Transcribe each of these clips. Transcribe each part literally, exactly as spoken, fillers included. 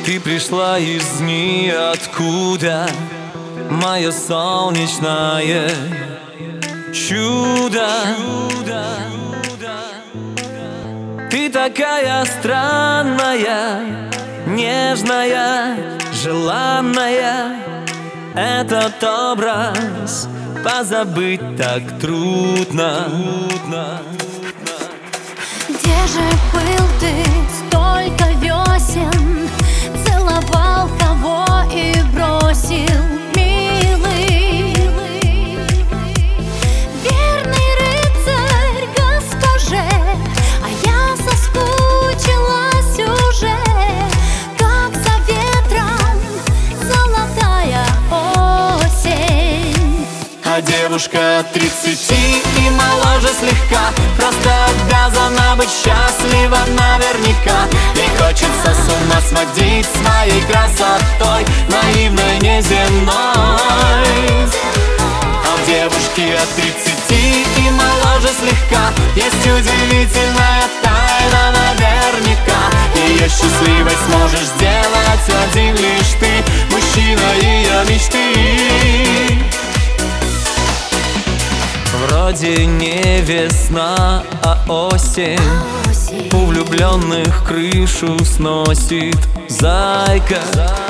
Ты пришла из ниоткуда, мое солнечное чудо. Ты такая странная, нежная, желанная. Этот образ позабыть так трудно. Где же был ты столько весен? Целовал кого и бросил, милый? Верный рыцарь госпоже, а я соскучилась уже, как за ветром золотая осень. А девушка тридцати и моложе слегка, просто обязана быть счастлива наверняка. Ей хочется с ума сводить своей красотой, наивной, неземной. А в девушке от тридцати и моложе слегка есть удивительная тайна наверняка. Ее счастливой сможешь сделать один лишь ты, мужчина ее мечты. Вроде не весна, а осень, у влюбленных крышу сносит. Зайка,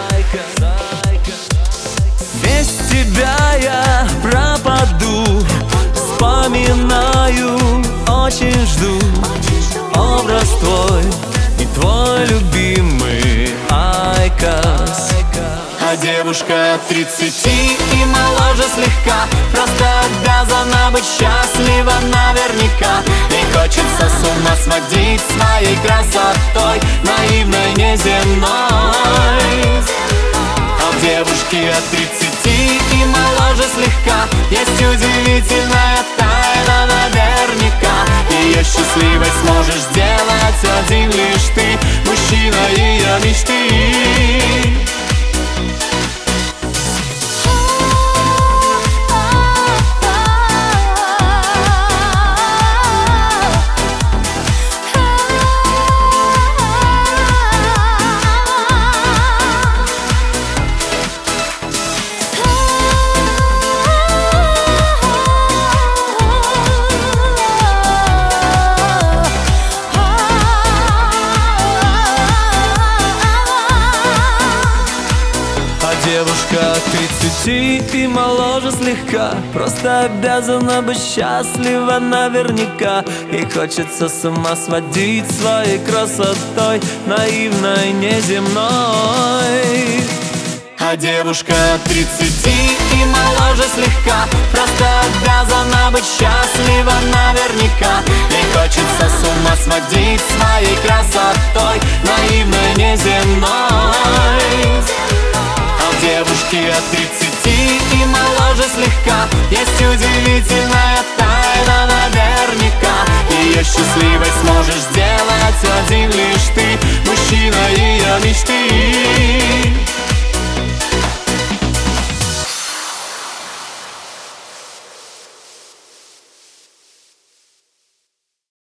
без тебя я пропаду, вспоминаю, очень жду образ твой и твой любимый Айкос. А девушка от тридцати и моложе слегка, просто обязана быть счастлива наверняка. Ей хочется с ума сводить своей красотой, наивной, неземной. А в девушке от тридцати и моложе слегка есть удивительная тайна наверняка. Ее счастливой сможешь сделать один лишь ты, мужчина ее мечты. Девушка от тридцати и моложе слегка, просто обязана быть счастлива наверняка. Ей хочется с ума сводить своей красотой, наивной, неземной. А девушка от тридцати и моложе слегка, просто обязана быть счастлива наверняка. Ей хочется с ума сводить своей красотой, наивной, неземной. Девушки от тридцати и моложе слегка есть удивительная тайна наверняка. Ее счастливой сможешь сделать один лишь ты, мужчина ее мечты.